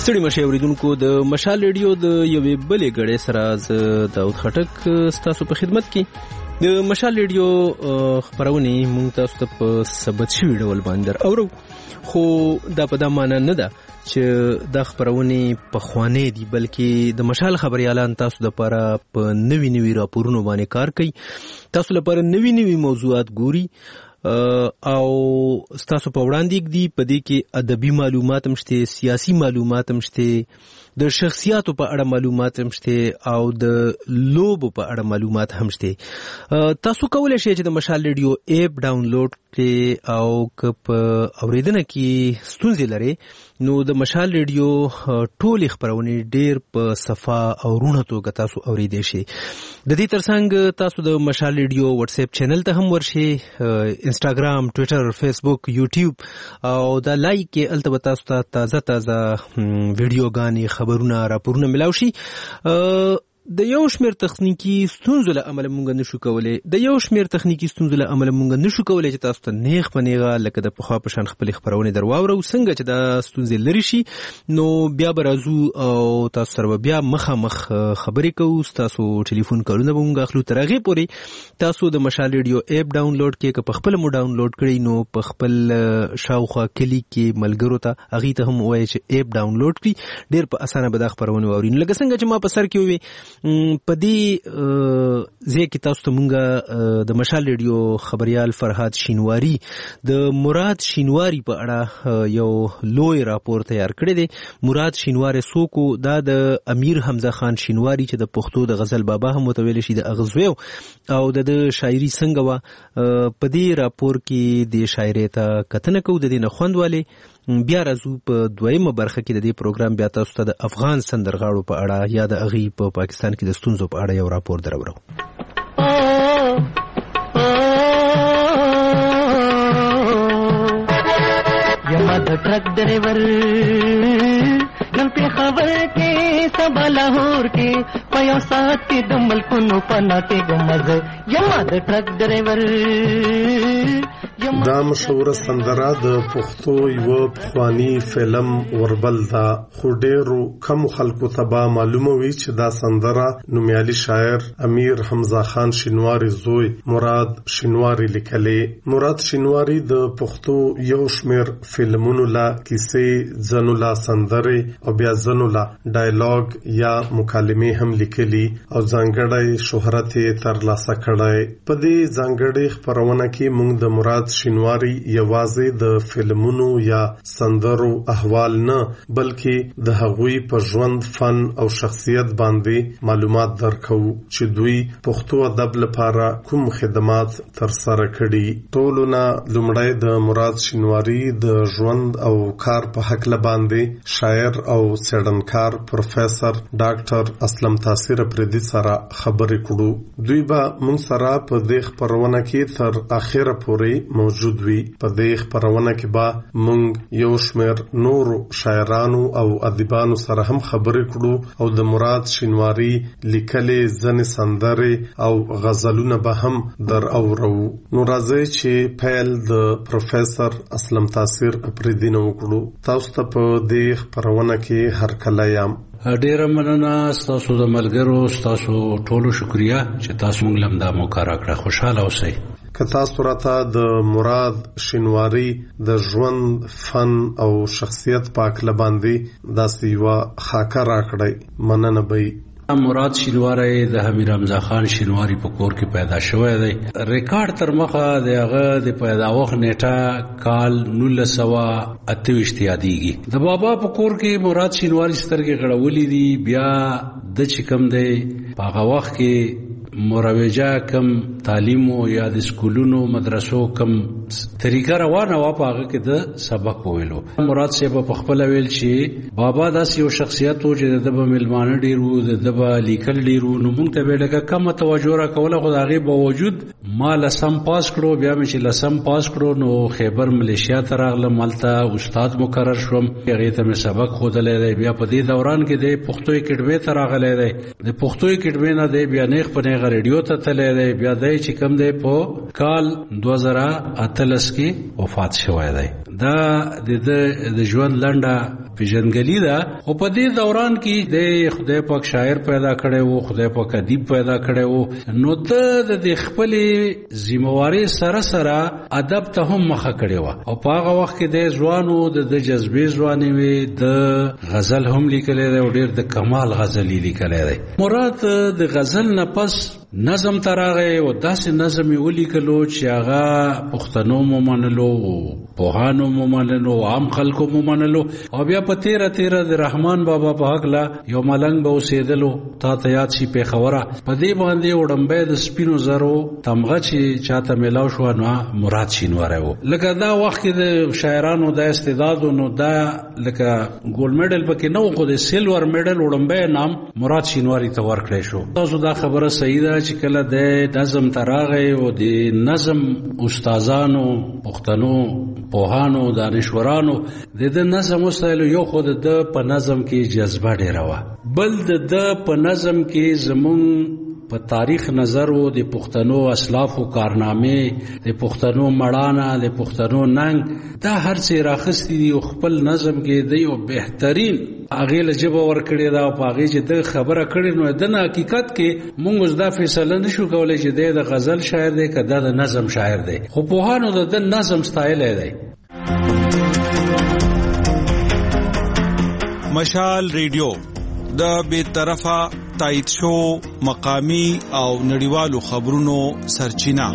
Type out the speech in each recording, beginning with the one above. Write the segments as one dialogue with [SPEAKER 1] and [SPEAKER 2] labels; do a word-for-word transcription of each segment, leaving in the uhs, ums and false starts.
[SPEAKER 1] ستړي مشه اوریدونکو د مشال ریډیو د یوې بلې غړې سره ز داود خټک ستاسو په خدمت کې د مشال ریډیو خبرونه مونږ تاسو ته په ثبت شوی ډول باندې اورو خو دا په دا معنی نه ده چې د خبرونه په خوانې دي بلکې د مشال خبريالان تاسو د لپاره په نوي نوي راپورونو باندې کار کوي تاسو لپاره نوي نوي موضوعات ګوري او ستاسو په وړاندې دي په دې کې ادبي معلومات هم شته سیاسي معلومات هم شته د شخصیاتو په اړه معلومات هم شته او د لوبو په اړه معلومات هم شته تاسو کولای شئ چې د مشال ریډیو اپ ډاونلوډ کړئ او کپ اوریدنه کې ستونزې لري نو د مشال ریډیو ټول خبرونه ډېر په صفه او رونه توګه تاسو اوریدئ شئ د دې ترڅنګ تاسو د مشال ریډیو واتس اپ چینل ته هم ورشئ انسټاګرام ټوئیټر فیسبوک یوټیوب او دا لایک کې البته تاسو ته تازه تازه ویډیوګانې خبرونه راپورونه ملاوي شي د یو شمېر تخنیکی ستونزو له امله مونږ نشو کولای د یو شمېر تخنیکی ستونزو له امله مونږ نشو کولای چې تاسو ته نیغ په نیغه لکه د پخوا په شان خپل خبرونه درواورو څنګه چې دا ستونزې لري شي نو بیا به راځو او تاسو سره بیا مخامخ خبرې کوو تاسو ټلیفون کارونه به مونږ اخلو تر هغې پورې تاسو د مشال ریډیو اپ ډاونلوډ کړئ که په خپل مو ډاونلوډ کړئ نو په خپل شاوخوا کلی کې ملګرو ته هغې ته هم ووایئ چې اپ ډاونلوډ کړي ډېر په اسانه به دا خبرونه واوري نو لکه څنګه چې ما په سر کې ووي په دې ځای کې تاسو ته مونږ د مشال ریډیو خبريال فرهاد شینواری د مراد شینواری په اړه یو لوی راپور تیار کړی دی مراد شینواری څوک دا د امیر حمزه خان شینواری چې د پښتو د غزل بابا هم متویل شي د اغزویو او د شاعري څنګه وا په دې راپور کې د شاعري ته کتنه کو د دې نه خوندواله بیا راځو په دویمه برخه کې د دې پروګرام بیا تاسو ته د افغان سندرغاړو په اړه یا د اغي په پاکستان کې د ستونزو په اړه یو راپور درورو
[SPEAKER 2] یما د ټرک ډرایور نن په خبر کې سبا لاهور کې په یو سات کې د ملکونو پنا کې ګمز یما د ټرک ډرایور
[SPEAKER 3] دا مشهوره سندره د پښتو یو پخوانی فلم وربل دا خو ډېرو کم خلکو ته به معلومه وي چې دا سندره نومیالي شاعر امیر حمزه خان شینواری زوی مراد شینواری لیکلې مراد شینواری د پښتو یو شمېر فلمونو لا کیسې ځنو لا سندرې او بیا ځنو لا ډایلاګ یا مکالمې هم لیکلي او ځانګړی شهرت یې ترلاسه کړی په دې ځانګړې خپرونه کې موږ د مراد شینواری یوازې د فلمونو یا سندرو احوال نه بلکې د هغوی په ژوند فن او شخصیت باندې معلومات درکو چې دوی پښتو ادب لپاره کوم خدمات تر سره کړي ټولونه لومړی د مراد شینواری د ژوند او کار په حق باندې شاعر او څېړنکار پروفیسور ډاکټر اسلم تاثیر پردي سره خبرې کړو دوی به موږ سره په دې خبرونه کې تر اخره پورې موجود وي په دې خبرونه کې به موږ یو شمېر نور شاعرانو او ادیبانو سره هم خبرې کړو او د مراد شینواری لیکلې ځنې سندرې او غزلونه به هم در اورو نو راځي چې پیل د پروفیسور اسلم تاثیر اپریدي نو وکړو تاسو ته په دې خبرونه کې هر کله یم
[SPEAKER 4] ډیره مننه تاسو د ملګرو تاسو ټولو شکریا چې تاسو موږ لم دا موقع راکړه خوشاله اوسئ
[SPEAKER 3] که تاسو راته د مراد شینواری د ژوند فن او شخصیت پاک لباندې داسې یوه خاکه راکړئ مننه به
[SPEAKER 4] مراد شینواری د امیر حمزه خان شینواری په کور کې پیدا شوی دی ریکارډ تر مخه د هغه د پیداوخت نیټه کال نولس سوه اته ویشت یادېږي د بابا په کور کې مراد شینواری سترګې غړولې دي بیا د چې کوم دی په هغه وخت کې مروجه کم تعلیمو یا د سکولونو مدرسو کم طریقه روانه وا په هغه کې د سبق ویلو مراد صاحب په خپل ویل چې بابا داسې یو شخصیت و چې د به ملمانه ډیرو د به لیکل ډیرو نو موږ ته به لکه کم توجه را کوله خو د هغې باوجود ما لسم پاس کړو بیا مې چې لسم پاس کړو نو خیبر ملیشیا ته راغلم هلته استاد مقرر شوم هغې ته مې سبق ښودلی دی بیا په دې دوران کې دی پښتو اکیډمۍ ته راغلی دی د پښتو اکیډمۍ نه دی بیا نیغ په نیغه ریډیو ته تللی دی بیا دی چې کوم دی په کال دوه زره اتلس کې وفات شوی دی دا د ژوند لنډه پیژندګلي ده. او په دې دوران کې د خدای پاک شاعر پیدا کړی وو، خدای پاک ادیب پیدا کړی وو، نو د د خپلې ذمہواری سره سره ادب ته هم مخه کړی وو. او په هغه وخت کې د ځوانو د جذبې ځواني وي، د غزل هم لیکلی دی او ډېر د کمال غزل یې لیکلی دی. مراد د غزل نه پس نظم ته راغی او داسې نظم یې ولیکلو چې هغه پښتنو مو منلو، پوهانو مو منلو، عام خلکو مو منلو. او بیا په تیره تیره د رحمان بابا په هکله یو ملنګ به اوسېدلو، تا ته یاد شي پېښوره، په دې باندې وړمبی د سپینو زرو تمغه چې چاته میلاو شوه نو مراد شینواری و. لکه دا وخت کې د شاعرانو د استعدادو نو دا لکه ګولډ میډل پکې نه و، خو د سیلور میډل وړمبی نام مراد شینواری ته ورکړی شو. تاسو دا خبره صحیح ده چې کله د نظم ته راغی او د نظم استادانو، پښتنو پوهانو، دانشورانو د د نظم وسایلو یو خو د په نظم کې جذبه ډېره وه، بل د د په نظم کې زمونږ په تاریخ نظر و د پښتنو اسلافو کارنامې، د پښتنو مړانه، د پښتنو ننګ، دا هر څه راخستی دي او خپل نظم کې دی او بهترین هغې له ژبه ورکړې ده. او په هغې چې د خبره کړې نو د نه حقیقت کې مونږ اوس دا فیصله نه شو کولی چې دی د غزل شاعر دی که دا د نظم شاعر دی، خو پوهانو د د نظم ستایلی دی.
[SPEAKER 5] مشال ریډیو د بے طرفه تایید شو مقامی او نړیوالو خبرونو سرچینه.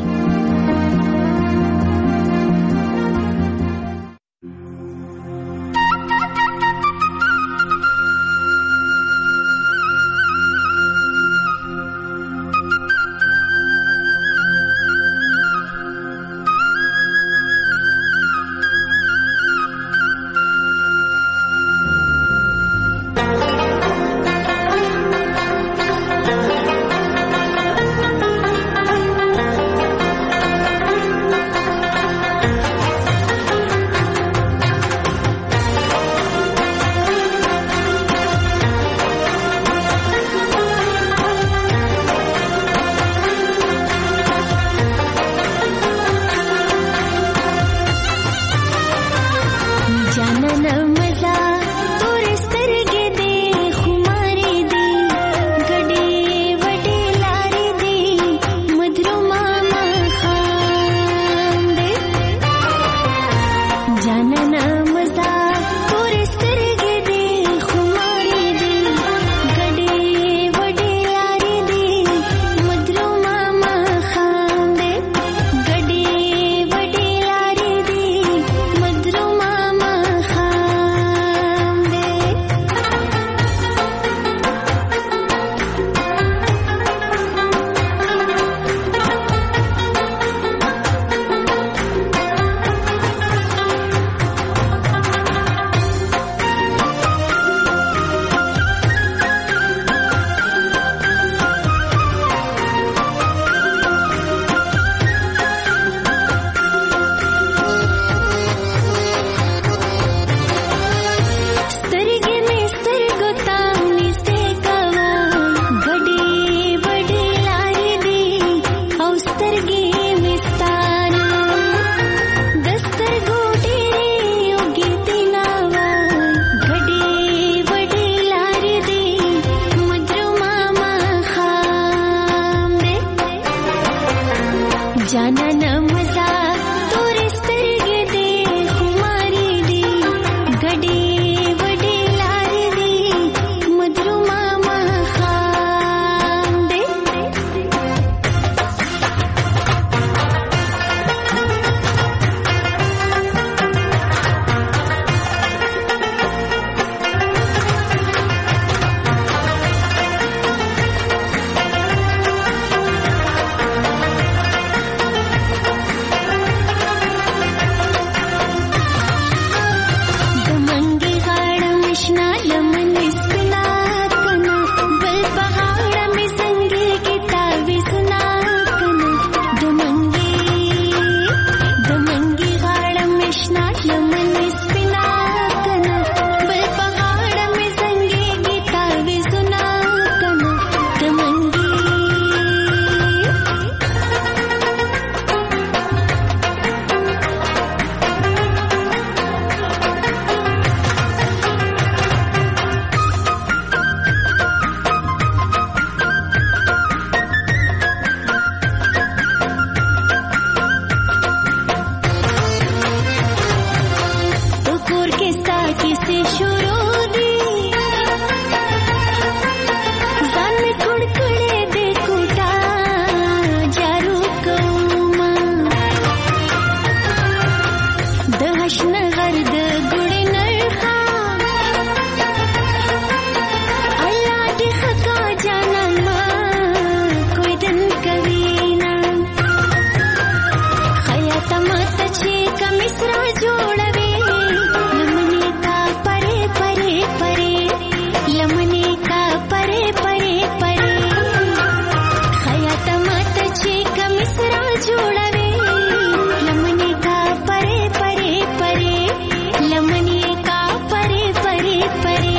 [SPEAKER 6] मिसरा जोड़वे लमने का परे परे परे लमने का परे परे परे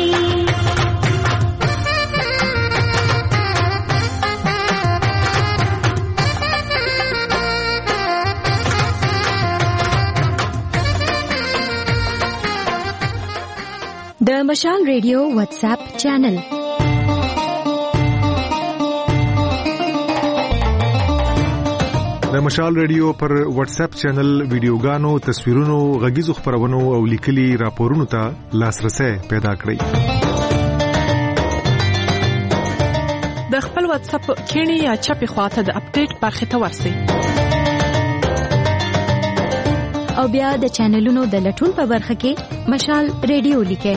[SPEAKER 7] د مشال ریډیو واتساپ چینل
[SPEAKER 8] د مشال ریډیو پر واتس اپ چینل ویډیوګانو، تصویرونو، غږیزو خبرونو او لیکلي راپورونو ته لاسرسي پیدا کړئ.
[SPEAKER 9] د خپل واتس اپ کینی یا چپی خواته د اپډیټ برخه ته ورسئ
[SPEAKER 7] او بیا د چینلونو د لټون په برخه کې مشال ریډیو لیکئ.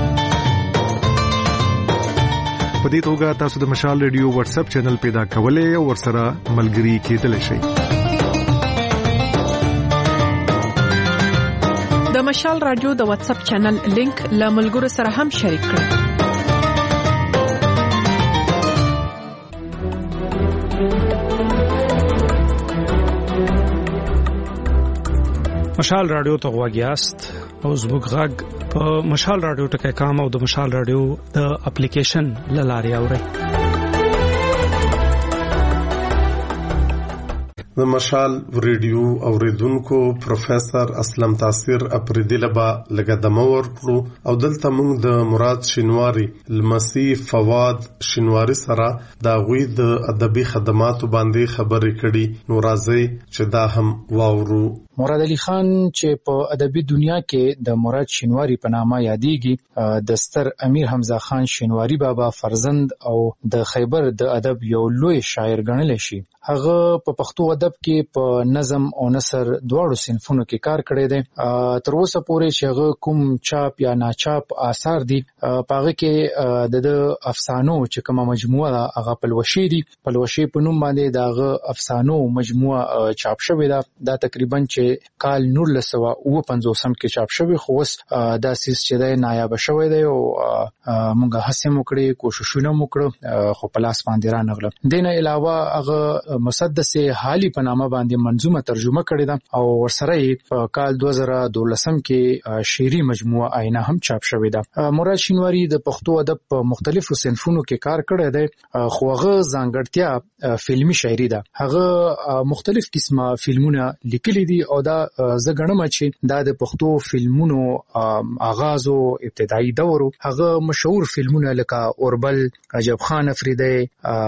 [SPEAKER 8] په دې توګه تاسو د مشال ریډیو واتس اپ چینل پیدا کولای او ورسره ملګري کېدلی شئ.
[SPEAKER 9] د مشال رادیو د واتس اپ چینل لینک له ملګرو سره هم شریک کړئ.
[SPEAKER 10] مشال رادیو ته غواګیاست او زموږ غږ په مشال رادیو ټکی کام او د مشال رادیو د اپلیکیشن لاري اورئ.
[SPEAKER 3] د مشال ریډیو اوریدونکو پروفیسور اسلم تاثیر اپریدي لبا لګدمه ورکړو او دلته موږ د مراد شینواری لمسی فواد شینواری سره دا غوي د ادبي خدماتو باندې خبرې کړي. نو راځي چې دا هم واورو.
[SPEAKER 11] مراد علي خان چې په ادبي دنیا کې د مراد شینواری په نامه یادېږي، د ستر امیر حمزه خان شینواری بابا فرزند او د خیبر د ادب یو لوی شاعر ګڼل شي. هغه په پښتو ادب کې په نظم او نثر دواړو صنفونو کې کار کړی دی. تر اوسه پورې چې هغه کوم چاپ یا ناچاپ آثار دي پاغه کې د افسانو چې کومه مجموعه هغه پلوشي دي پلوشي په نوم باندې دغه افسانو مجموعه چاپ شوې ده. دا تقریبا چې کال نولس سوه اوه پنځوس کې چاپ شوی، خو اوس دا سیس چې دی نایاب شوی دی او موږ هڅه وکړې کوششونه وکړو خو په لاس باندې را نغله. دینه علاوه هغه مسدس حالی په نامه باندې منظومه ترجمه کړې ده او ورسره په کال دوه زره دولس کې شعري مجموعه آینه هم چاپ شوې ده. مراد شینواری د پښتو ادب په مختلفو صنفونو کې کار کړی دی، خو هغه ځانګړتیا فلمي شاعري ده. هغه مختلف قسمه فلمونه لیکلي دي او دا زګړم چې دا د پښتو فلمونو آغاز او ابتدایي دور هغه مشهور فلمونه لکه اوربل، عجب خان افریدی،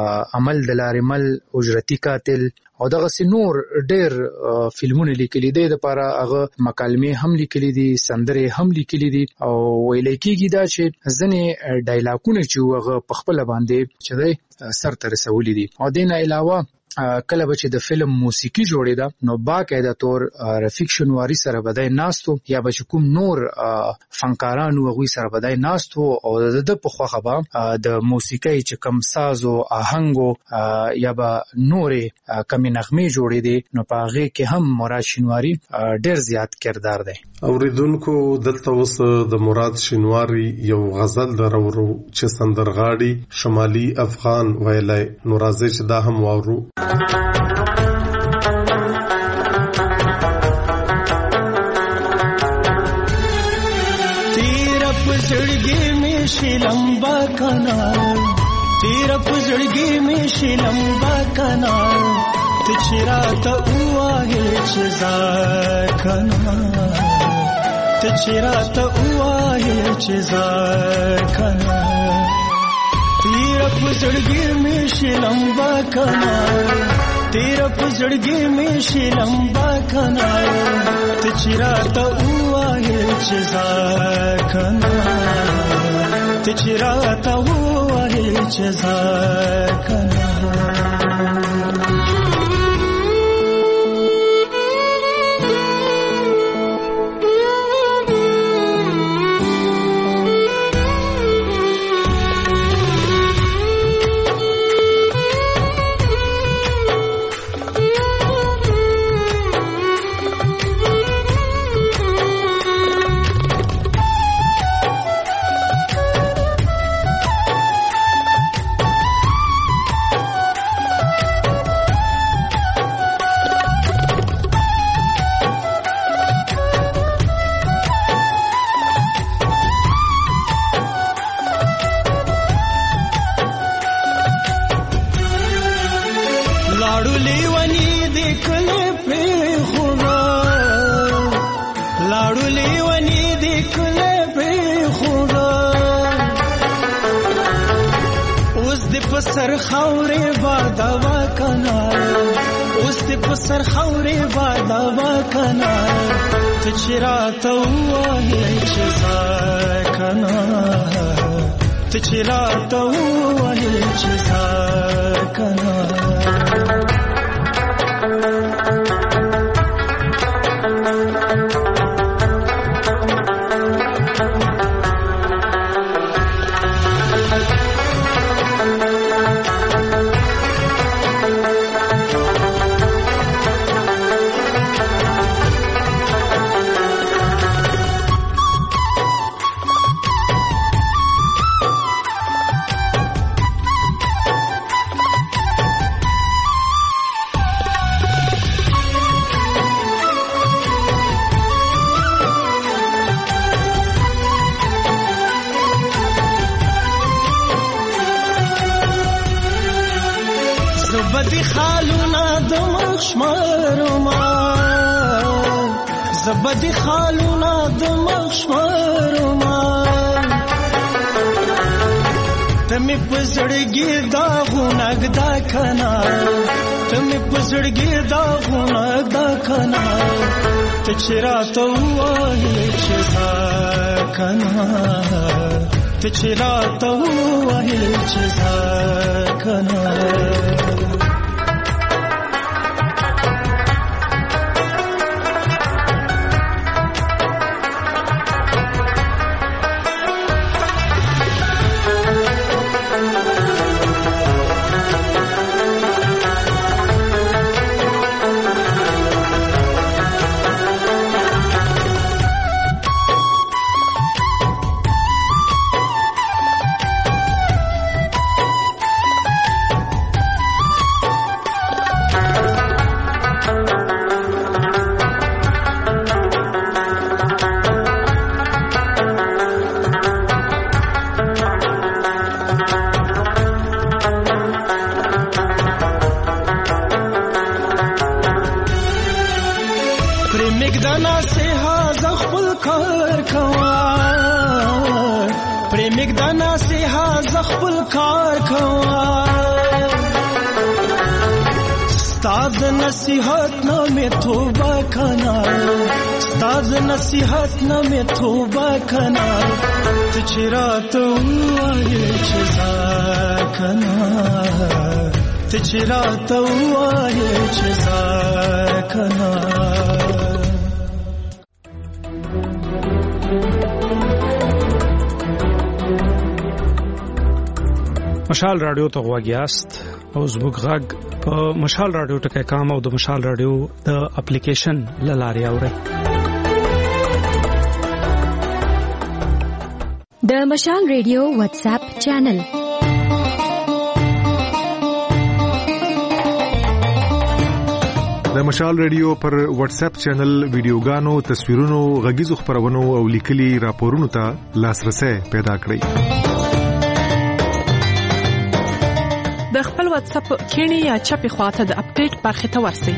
[SPEAKER 11] عمل دلارمل، اجرتی قاتل او دغه سنور ډېر فلمونه لیکلي دي. د لپاره هغه مکالمې هم لیکلي دي، سندرې هم لیکلي دي او ویل کېږي دا چې ځنې ډایلاګونه چې هغه په خپل باندې چې سر ته رسولي دي. او دینه علاوه کله به چې د فلم موسیقي جوړېده نو باقاعده تور رفیق شینواری سره بدای ناستو یا به کوم نور فنکارانو هغوی سره بدای ناستو او د په خوخه به د موسیقي چې کم ساز او آهنګ یا به نورې کمی نغمې جوړېدې نو په هغه کې هم مراد شینواری ډېر زیات کردار دی.
[SPEAKER 3] اوریدونکو دلته اوس د مراد شینواری یو غزل درورو چې سندرغاړي شمالي افغان ویلای. نو راځي چې دا هم واورو.
[SPEAKER 12] तेरा पुजड़गी में शिलंबा कनाल, तेरा पुजड़गी में शिलंबा कनाल, तिचरा तो हुआ है चिज़ार कनाल, तिचरा तो हुआ है चिज़ार कनाल, तेरा पुजड़गी में शिलंबा कनाल, तेरा पुजड़गी में शिलंबा कनाल, तिचरा तो हुआ है चिज़ार कनाल, तिचरा तो हुआ है चिज़ार कनाल. لاړو لیونی دې کله په خدا لاړو لیونی دې کله په خدا اوس دې په سر خاورې بادا وا کنا اوس دې په سر خاورې بادا وا کنا ته چیرته وایې چې کنا ته چیرته وایې چې کنا زبدي خالونا د مخشمرما زبدي خالونا د مخشمرما تمه پزړګي دا غونګ دا کنا تمه پزړګي دا غونګ دا کنا ته چیرته وایې چې کنا ته چیرته وایې چې کنا پریمګدانا سه ها زخپل کار کوا پریمګدانا سه ها زخپل کار کوا ستاد نصیحت نامه توبه کنا ستاد نصیحت نامه توبه کنا ته چیرته وایې چې کنا ته چیرته وایې چې کنا
[SPEAKER 10] مشال رادیو ته غواګیاست او زموږ غږ په مشال رادیو ټکي کام او د مشال رادیو د اپلیکیشن لاري اوري
[SPEAKER 7] د مشال رادیو واتس اپ چینل
[SPEAKER 8] د مشال رادیو پر واتس اپ چینل ویډیوګانو تصویرونو غږیزو خبرونو او لیکلي راپورونو ته لاسرسي پیدا کړئ
[SPEAKER 9] د خپل واتس اپ کینی یا چپی خواته د اپډیټ برخه ته ورسئ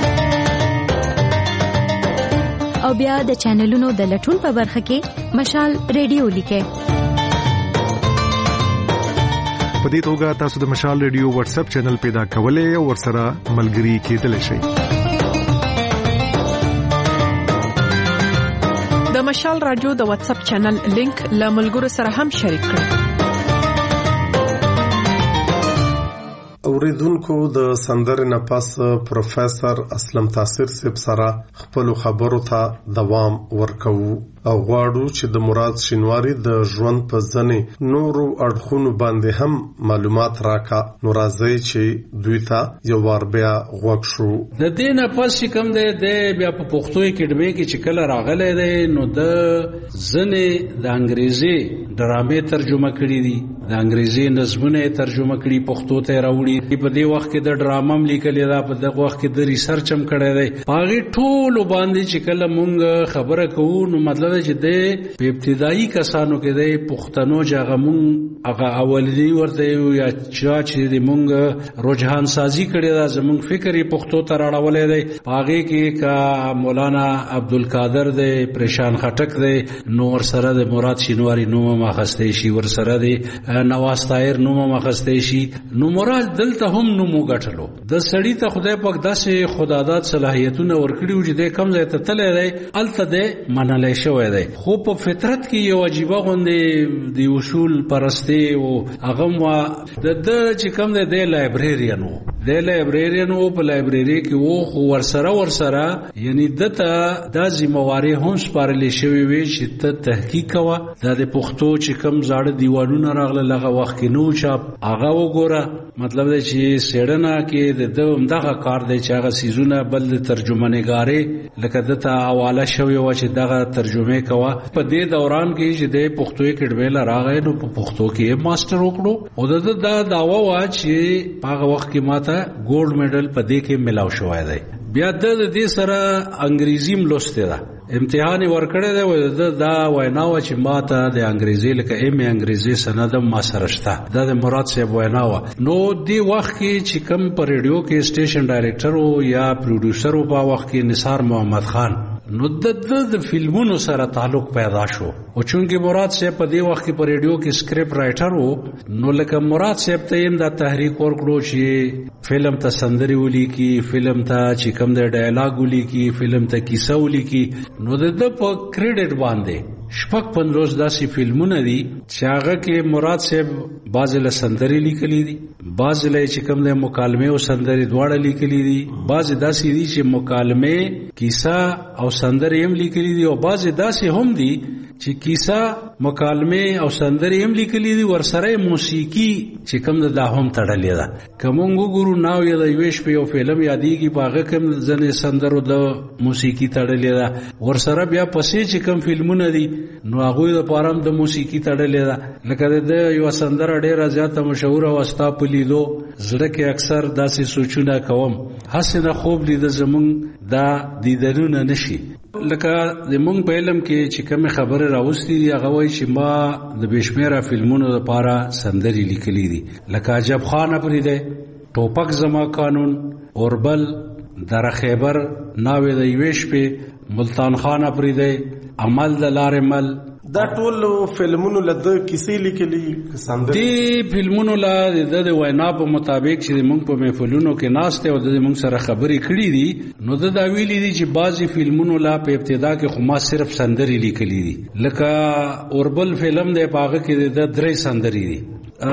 [SPEAKER 7] او بیا د چینلونو د لټون په برخه کې مشال رادیو لیکئ
[SPEAKER 8] په دې توګه تاسو د مشال رادیو واتس اپ چینل پیدا کولای او ورسره ملګري کېدلی شئ
[SPEAKER 9] د مشال رادیو د واتس اپ چینل لینک له ملګرو سره هم شریک کړئ
[SPEAKER 3] اوریدونکو د سندرې نه پاس پروفیسور اسلم تاثیر صاحب سره خپل خبرو ته دوام ورکوو او غواړو چې د مراد شینواری د ژوند په ځنې نورو اړخونو باندې هم معلومات راکا نو راځي چې دوی ته یو ور بیا غوښ شو
[SPEAKER 4] د دې نه پس کوم دی د بیا په پښتو اکیډمي کې چې کله راغلی دی نو د ځنې د انګریزي ډرامې ترجمه کړې دي د انګریزي نظمونه ترجمه کړي پښتو ته راوړي. په دې وخت کې د ډرامه هم لیکلې ده، په دغه وخت کې د ریسرچ هم کړی دی. هغه ټول باندې چې کله مونږ خبره کوو نو مطلب چې د په ابتدایي کسانو کې د پښتنو جګه مونږ هغه اولنی ورته یا چې د مونږ رجحان سازي کړی دا زمونږ فکر یې پښتو ته راړولې دی. هغه کې کا مولانا عبدالقادر دی، پریشان خټک دی، نو ور سره د مراد شینواری نوم ماخسته شي، ور سره د نواز طاهر نوم ماخسته شي. نو مراد دلته هم نوم غټلو. د سړی ته خدای پاک داسې خدادات صلاحیتونه ورکړي چې د کم ځای ته تللی دی الته د منلی شوی دی. خو په فطرت کې یو عجیبه غوندې د اصول پرستي او هغه د ده چې کم دی د لایبریرین و د لایبریرین و په لایبرری کې و، خو ورسره ورسره یعنی دته دا ذمہواري هم سپارلې شوې وي چې ته تحقیق کوه. دا د پښتو چې کم زاړه دیوانونه راغله هغه وخت کې نو چاپ هغه وګوره. مطلب دی چې سیړنه کې د دغه کار دی چې هغه سیزونه بل د ترجمه نګارې لکه دته حواله شوې وه چې دغه ترجمه کوه. په دې دوران کې چې د پښتو اکیډمۍ له راغی نو په پښتو کې ماسټر وکړو او د دا دعوه وه چې په هغه وخت کې ماته ګولډ میډل په دې کې ملاو شوی دی. بیا د دې سره انګریزي هم لوستې ده، امتحان ورکړی دی. و دا وینا وه چې ما ته د انګریزي لکه ایم ای انګریزي سند هم ما سره شته. دا د مراد صاحب وینا وه. نو دې وخت کې چې کوم په ریډیو کې سټیشن ډایرکټر و یا پروډوسر و په وخت کې نثار محمد خان، نو د د فلمونو سره تعلق پیدا شو. او چونکه مراد صاحب په دې وخت کې په ریډیو کې سکرپټ رائټر و، نو لکه مراد صاحب ته هم دا تحریک ورکړو چې فلم ته سندري ولیکي، فلم ته چې کوم د ډایلاګ ولیکي، فلم ته کیسه ولیکي. نو د په کریډټ باندې شپږ پنځوس داسې فلمونه دي چې هغه کې مراد صاحب بعضې له سندرې لیکلي دي، بعضې له چې کوم د مکالمې او سندرې دواړه لیکلي دي، بعضې داسې دي چې مکالمې کیسه او سندرې هم لیکلي دي، او بعضې داسې هم دي چې کیسه مکالمې او سندرې هم لیکلي دي، ورسره موسیقي چې کوم د دا هم تړلې ده. که مونږ وګورو ناو یې د یوې شپې یو فلم یادېږي، په هغه کې هم ځینې سندرو د موسیقي تړلې ده. ورسره بیا پسې چې کوم فلمونه دي نو هغوی دپاره هم د موسیقي تړلې ده. لکه د یوه سندره ډېره زیاته مشهوره وه، ستا په لیدو زړه کې اکثر داسې سوچونه کوم، هسې نه خوب لیده زمونږ دا دیدنونه نشي. لکه د مونږ په علم کې چې کومې خبرې راوستي دي هغه وایي چې ما د بې شمېره فلمونو دپاره سندرې لیکلي دي، لکه عجب خان اپرېدی، ټوپک زما قانون، اوربل، دره خیبر، ناوې د یوې شپې، ملتان خان اپرېدی، عمل د لارې مل.
[SPEAKER 3] دا ټول فلمونو له د کیسې لیکلي سندرې
[SPEAKER 4] دې فلمونو له د د وینا په مطابق چې موږ په محفلونو کې ناست او د موږ سره خبرې کړې دي، نو د دا ویلي دي چې بعضې فلمونو لا په ابتدا کې خو ما صرف سندرې لیکلي دي. لکه اوربل فلم دی، په هغه کې د درې سندرې دي.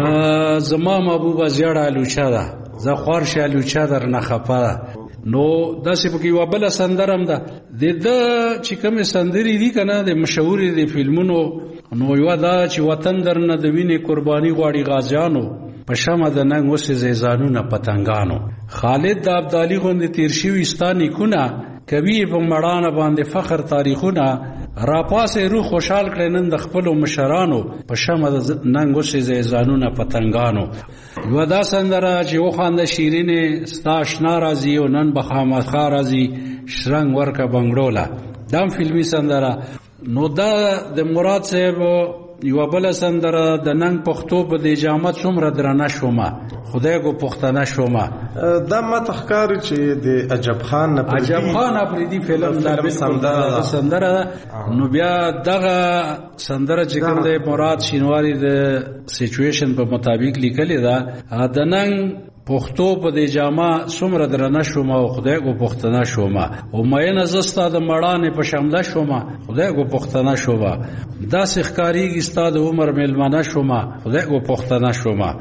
[SPEAKER 4] زما محبوبه زیړه الوچا ده، زه خوارشه الوچا درنه خفه ده. نو داسې پکې یوه بله سندره هم ده. د ده چې کومې سندرې دي که نه د مشهورې د فلمونو، نو یوه دا چې وطن درنه د وینې قرباني غواړي غازیانو، په شمه د ننګ وسېځئ ځانونه پتنګانو. خالد د ابدالي غوندې تیر شوي ستا نیکونه، کوي په مړانه باندې فخر تاریخونه. راپاسې روح خوشحال کړی نن د خپلو مشرانو، په شمه د ننګ وسېځئ ځانونه پتنګانو. یوه دا سندره چې وخانده شیرینې ستا اشنا راځي او نن به خامخا راځي شرنګ ورکه بنګړوله، دا هم فلمي سندره. نو دا د مراد صاحب یوه بله سندره د ننګ پښتو په دې جامه څومره درنه شومه، خدای کو پښتنه شومه.
[SPEAKER 3] دا ما ته ښکاري چې د عجب خان اپرېدي
[SPEAKER 4] عجب خان اپرېدي فلم دا بالکل سندره ده. نو بیا دغه سندره چې کوم دی مراد شینواري د سچویشن په مطابق لیکلې ده. د ننګ پښتو په دې جامه څومره درنه شومه او خدای کو پښتنه شومه، او مینه زه ستا د مړانې په شمله شومه، خدای کو پښتنه شومه. داسې ښکارېږي ستا د عمر میلمنه شومه، خدای کو پښتنه شومه.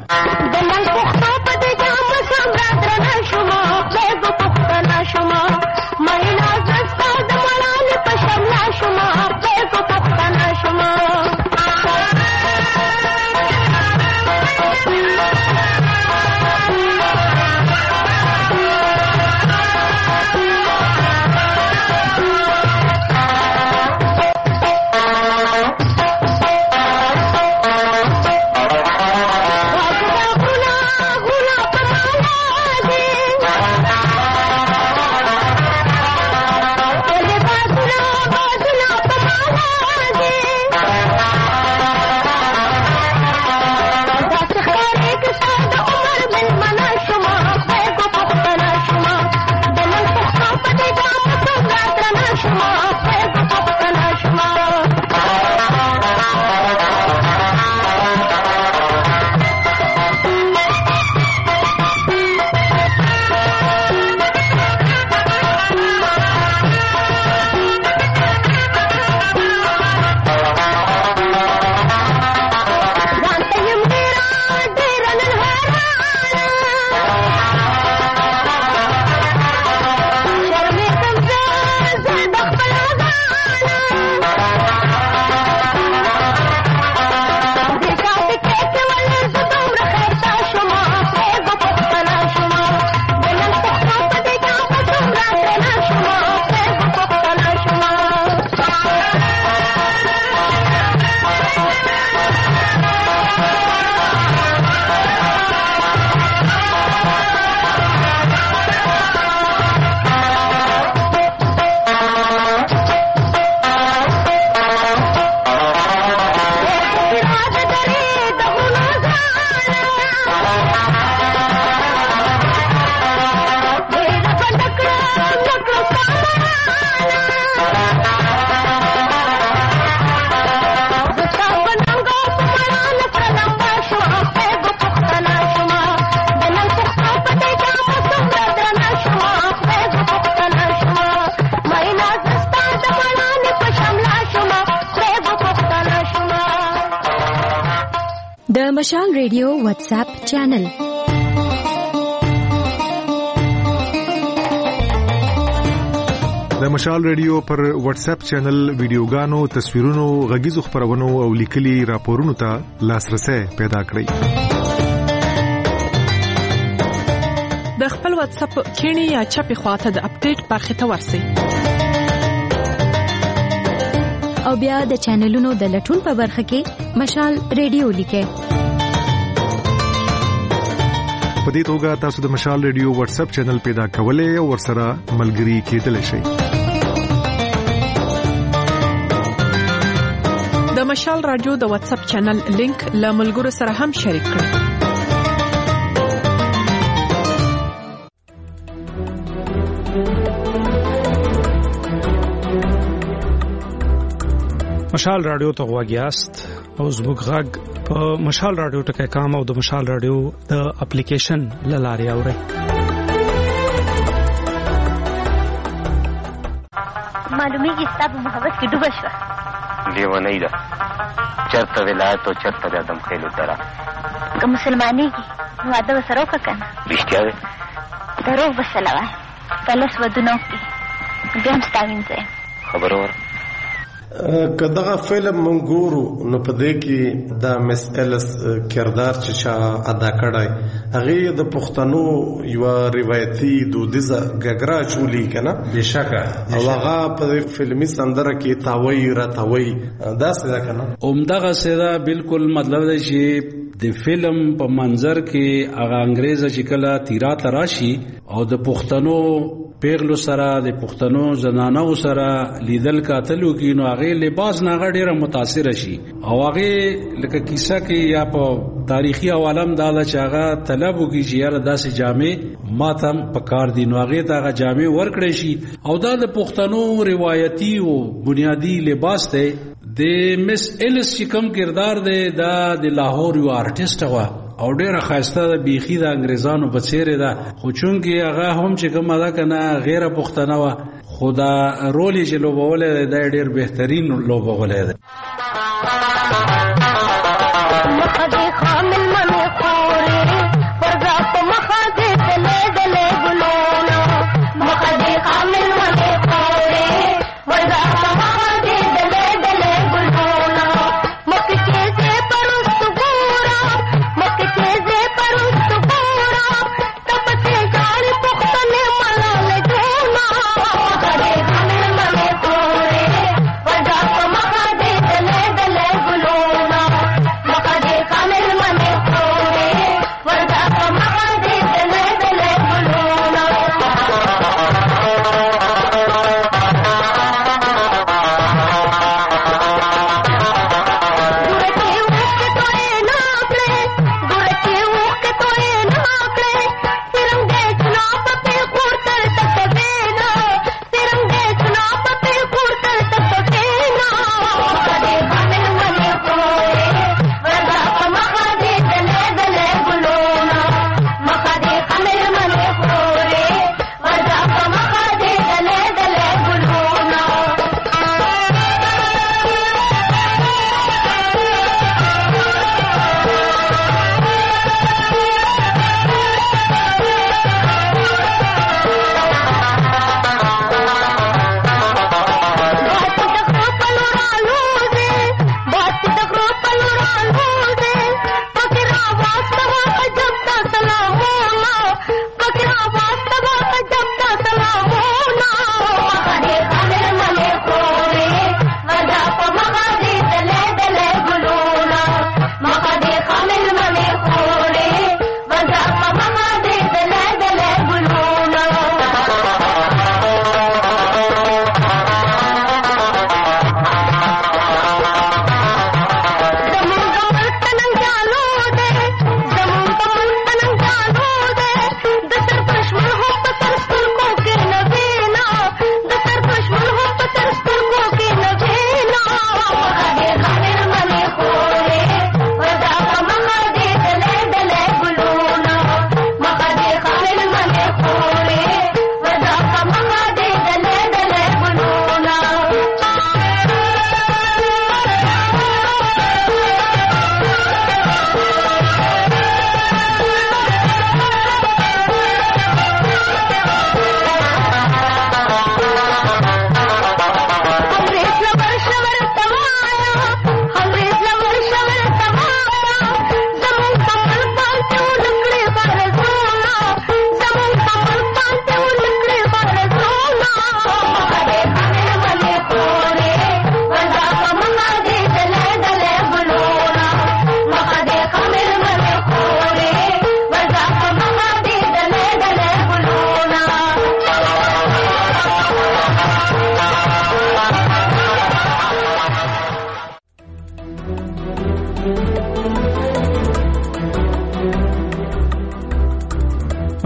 [SPEAKER 7] مشال ریډیو واتس اپ چینل
[SPEAKER 8] د مشال ریډیو پر واتس اپ چینل ویډیوګانو تصویرونو غږیزو خبرونو او لیکلي راپورونو ته لاسرسي پیدا کړئ
[SPEAKER 9] د خپل واتس اپ کینی یا چپی خواته د اپډیټ برخه ته ورسئ
[SPEAKER 7] او بیا د چینلونو د لټون په برخه کې مشال ریډیو لیکئ
[SPEAKER 8] په دې توګه تاسو د مشال ریډیو واتس اپ چینل پیدا کولای او ورسره ملګري کېدلی شئ
[SPEAKER 9] د مشال رادیو د واتس اپ چینل لینک له ملګرو سره هم شریک کړئ
[SPEAKER 10] مشال رادیو ته غواګیاست او زموږ غږ په مشال رادیو ټکي کام او د مشال رادیو د اپلیکیشن لاري اوري
[SPEAKER 13] معلومیږي ستاسو محبت کې ډوبه شو
[SPEAKER 14] لیونی ده چرته ولایت او چرته د ادم خېلو درا
[SPEAKER 13] که مسلمانېږي نو واده وسره وکړه کنه
[SPEAKER 14] رښتیا ده
[SPEAKER 13] دروغ به سلوه په لس ودونه وکړي بیا هم ستا وینځه
[SPEAKER 14] خبره وره
[SPEAKER 3] که دغه فلم مونږ ګورو نو په دې کې د مس ایلس کردار چې چا ادا کړی هغې د پښتنو یوه روایتي دودیزه ګګره چولي که نه
[SPEAKER 4] بېشکه
[SPEAKER 3] او هغه په فلمي سندره کې تاوی راتاوی داسې ده که نه
[SPEAKER 4] همدغسې ده بلکل مطلب دی چې د فلم په منظر کې هغه انګریزه چې کله تیرات راشي او د پښتنو پیغلو سره د پښتنو زنانو سره لیدل کاتلو کې نو هغه لباس نه غډیره متاثر شي او هغه لکه کیسه کې یا په تاریخي عوالم دا چې هغه طلب وکړي چې یاره داسې جامې ماتم پکار دي نو هغه ته هغه جامې ورکړي شي او دا د پښتنو روایتي او بنیادی لباس ته د مس ایلس چې کوم کردار دی دا د لاهور یو آرټیسټ و او ډیره خاصه ده بیخي د انګریزانو په څیر ده خو چونکه هغه هم چې کومه ده کنه غیر پښتنه و خدا رول یې لوبولې ده ډیر بهترین لوبولې ده
[SPEAKER 13] مخدي خامل منو خوري ورغا په مخدي دلې دلې ګلونو مخدي خامل منو خوري ورغا په مخدي دلې دلې ګلونو مکه کې زه پرست ګورا مکه کې زه پرست ګورا تب ته ځان پختنه ملال جونا مخدي خامل منو خوري ورغا په مخدي دلې دلې ګلونو مخدي خامل منو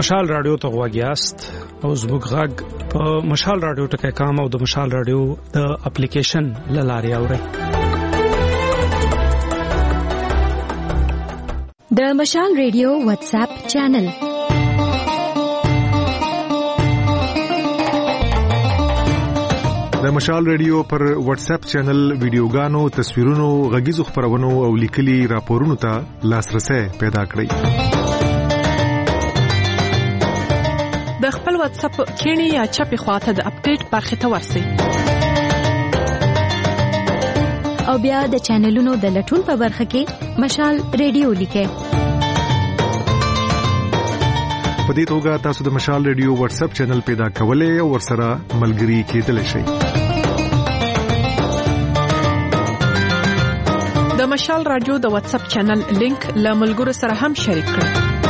[SPEAKER 10] مشال رادیو ته غواګیاست او زموږ غږ په مشال رادیو ټکي کام او د مشال رادیو د اپلیکیشن لاري اوري.
[SPEAKER 7] د مشال ریډیو واتس اپ چینل
[SPEAKER 8] د مشال ریډیو پر واتس اپ چینل ویډیوګانو، تصویرونو، غږیزو خبرونو او لیکلي راپورونو ته لاسرسي پیدا کړئ.
[SPEAKER 9] د خپل واتس اپ کینی یا چپی خواته د اپډیټ برخه ته ورسئ.
[SPEAKER 7] او بیا د چینلونو د لټون په برخه کې مشال ریډیو لیکئ.
[SPEAKER 8] په دې توګه تاسو د مشال ریډیو واتس اپ چینل پیدا کولای او ورسره ملګري کېدلی شئ.
[SPEAKER 9] د مشال رادیو د واتس اپ چینل لینک له ملګرو سره هم شریک کړئ.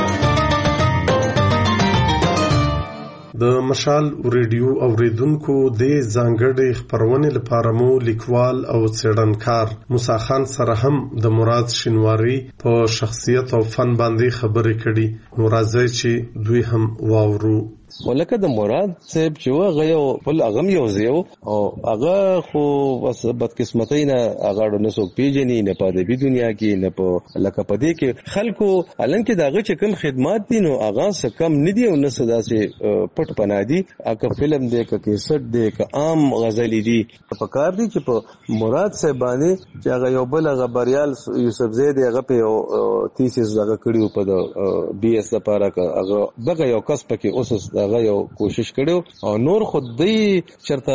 [SPEAKER 3] د مشال ریډیو اوریدونکو د ځانګړي خبرونه لپاره مو لیکوال او څېړنکار موسی خان سره هم د مراد شینواری په شخصیت او فن باندې خبرې کړي. نو راځي چې دوی هم واورو.
[SPEAKER 15] ولکه د مراد صاحب چې هغه یو بل اغم یو زیو او هغه خو بس بدقسمتۍ نه هغه نه څوک پیژني نه په دې دنیا کې نه په لکه په دې کې خلکو الانکه داغه چې کوم خدمات دي نو هغه څه کم نه دي او نه صدا سي پټ پنادي اګه فلم دې ک کیسټ دې ک عام غزل دي په کار دي چې په مراد صاحب باندې چې هغه یو بل خبريال یوسف زید هغه په تیسیس هغه کړیو په بي اس لپاره هغه دغه یو کس پکې اوس هغه یو کوشش کړو او نور خود دی چرته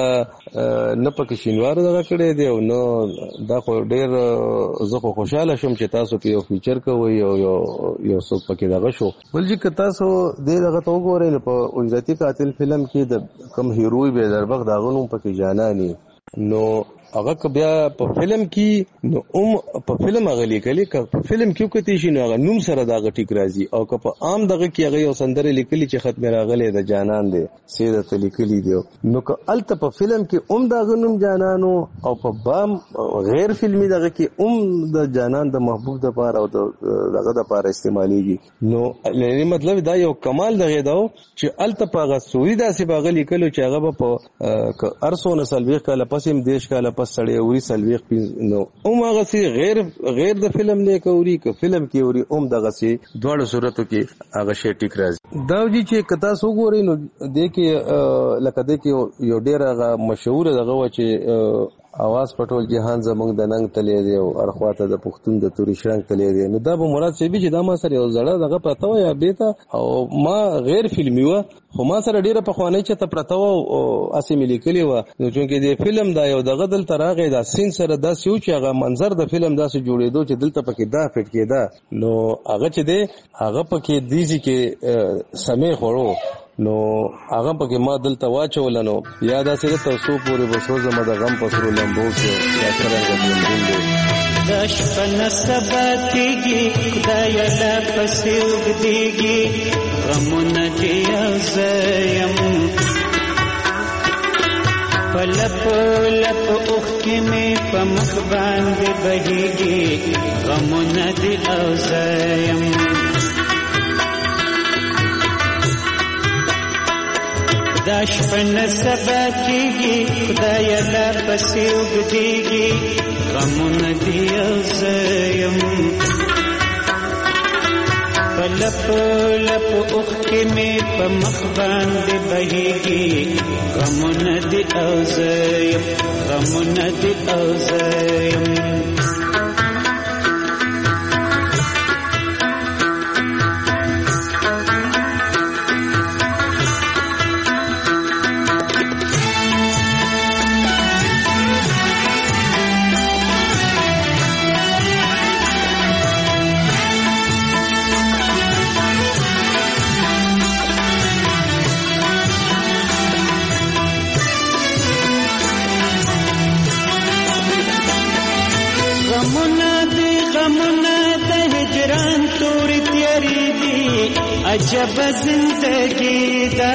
[SPEAKER 15] نه پکې شینوار دغه کړی دی او نو دا خو ډیر زه خو خوشاله شوم چې تاسو په یو فیچر کوي او یو یو څوک پکې دغه شو. بل چې تاسو دې دغه تو ګورئ په اجرتی قاتل فلم کې د کم هیروي به دربغ داغونو پکې جانانی نو هغه بیا په فلم کې نو اوم په فلم غلي کلی ک په فلم کې کته شي نو هغه نوم سره دا غټی راځي او که په عام دغه کې هغه یو سندره لیکلي چې ختم راغلي د جانان دی سیده تلیکلی دی نو که الته په فلم کې اوم دا غنوم جانانو او په بام غیر فلمي دغه کې اوم د جانان د محبوب د پاره او دغه د پاره استعماليږي نو لنی مطلب دا یو کمال دغه دا چې الته په غسوی داسې باغلی کلو چې هغه په ارسونه سلويخ کاله پسیم دیش کاله پس سړی اوري سلويخ نو اوم هغه سي غیر غیر د فلم نه کوي ک فلم کې اوري اوم دغه سي دواړو صورتو کې هغه شی ټیک راځي. دا وجي چې کتا سو ګوري نو د کې لکه د کې یو ډیر هغه مشهور دغه و چې اواز پټول جهان زمونږ د ننګ تلې دی او ارخواته د پښتون د توري شرنګ تلې دی نو دا به مراد شي چې دا ما سره یو زړه دغه پرته و یا بیتا او ما غیر فلمي و خو ما سره ډیره په خوانې چې ته پرته و او اسې ملي کلی و نو چې د فلم دا یو دغه دل تراغه دا سین سره دا سيو چې هغه منظر د فلم داسې جوړېدو چې دلته پکې دا فټ کېدا نو هغه چې دی هغه پکې دیږي کې سمې خورو نو هغه پکې ما دلته واچول نو یاد اسره تاسو پورې بسوزه مده غم پسرو لمبو کې یا څنګه غوښتل
[SPEAKER 16] داش پن سباتيږي خدای لا پسوګ دیږي غمونه دې ازیم پلپ لپ اوخ کې مې په مخ باندې بهيږي غمونه دې ازیم داش پن سبا کیږي خدای لا پسې وګديږي غمونه دی ازیم پلپ لپ اوخ کې مې په مخ باندې بهيږي غمونه دی ازیم غمونه دی ازیم عجب زندگی ده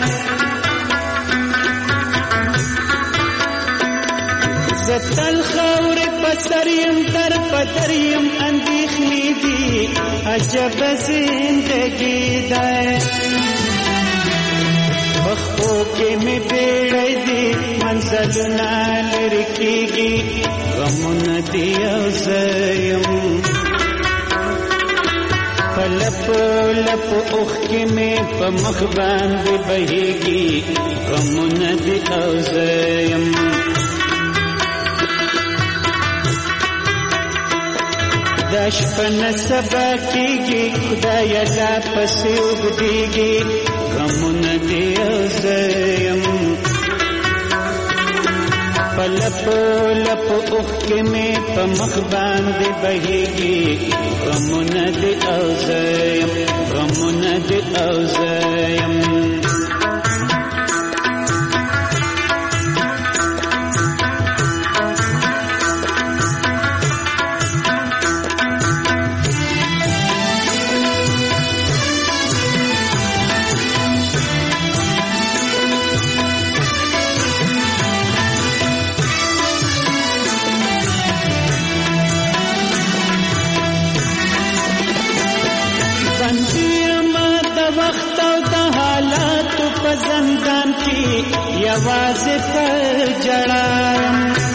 [SPEAKER 16] زتل خور پسریم تر پتریم اندیخنی دی عجب زندگی ده پخپو کې مې بیړۍ دي منزلونه لرې کېږي غمونه دي او زه یم په لپو لپو اوښکې مې په مخ باندې بهېږي غمونه دي او زه یم دا شپه نه سبا کېږي خدایه لا پسې اوږدېږي غمونه دي او زه یم په لپو لپو اوښکې مې په مخ باندې بهېږي غمونه دي او زه یم غمونه دي او زه یم زندان کی یوازې پر جړایم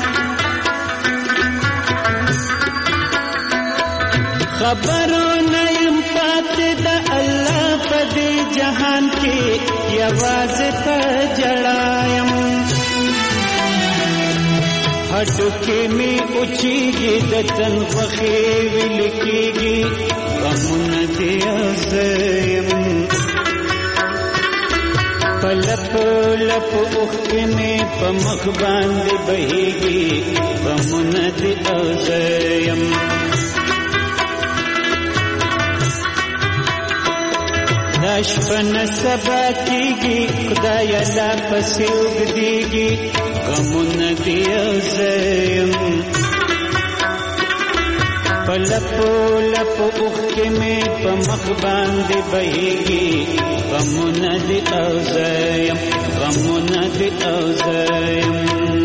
[SPEAKER 16] خبرو نه یم پاتې د الله په دې جهان کې یوازې پر جړایم هډوکې مې اوچېږي د تن خوښې ویل کېږي غمونه دي او زه یم په لپو لپو اوښکې مې په مخ باندې بهېږي غمونه دي او زه یم دا شپه نه سبا کېږي خدایه لا پسې اوږدېږي غمونه دي او زه یم په لپو لپو اوښکې مې په مخ باندې بهېږي غمونه دي او زه یم غمونه دي او زه یم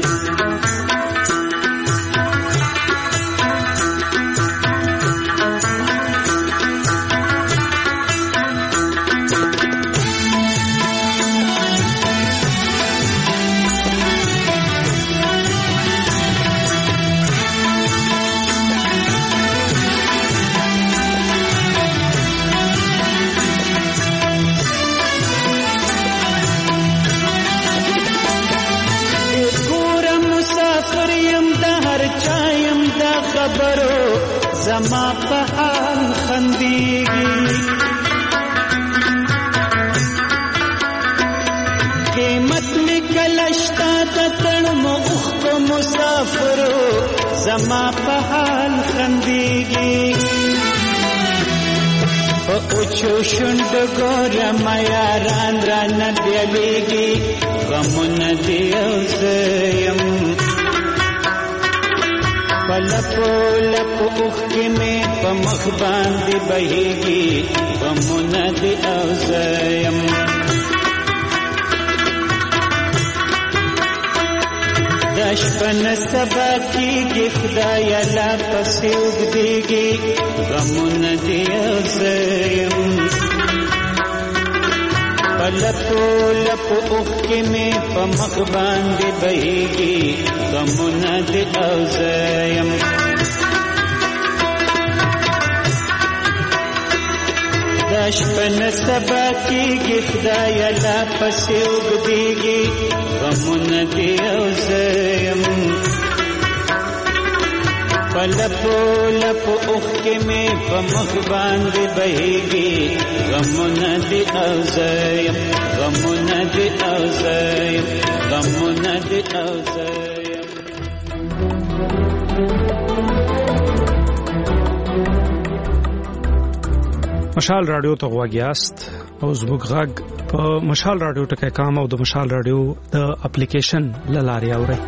[SPEAKER 16] خبرو زما په حال خندېږي قیمت مې کله شته د تړمو اوښکو مسافرو زما په حال خندېږي په اوچو شونډو ګورم یاران رانه بیلیږي غمونه دي او زه یم په لپو لپو اوښکې مې په مخ باندې بهېږي غمونه دي او زه یم دا شپه نه سبا کېږي خدایه لا پسې اوږدېږي غمونه دي او زه یم په لپو لپو اوښکې مې په مخ باندې بهېږي غمونه دي او زه یم دا شپه نه سبا کېږي خدایه لا پسې اوږدېږي غمونه دي او زه یم په لپو لپو اوښکې مې په مخ باندې بهېږي غمونه دي او زه یم غمونه دي او زه یم غمونه دي او زه یم
[SPEAKER 10] مشال رادیو ته غواګیاست او زموږ غږ په مشال رادیو ټکی کام او د مشال رادیو د اپلیکیشن لاري اوري